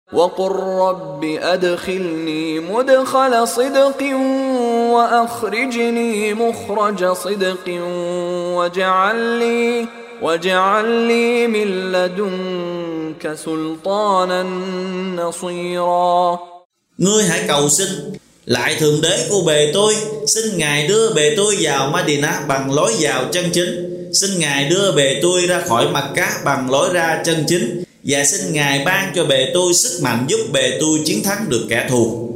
وقل رب أدخلني مدخل صدق وأخرجني مخرج صدق واجعل لي من لدنك سلطانا نصيرا. Ngươi hãy cầu xin lại Thượng Đế của bề tôi, xin Ngài đưa bề tôi vào Madinah bằng lối vào chân chính, xin Ngài đưa bề tôi ra khỏi Makkah bằng lối ra chân chính, và xin Ngài ban cho bề tôi sức mạnh giúp bề tôi chiến thắng được kẻ thù.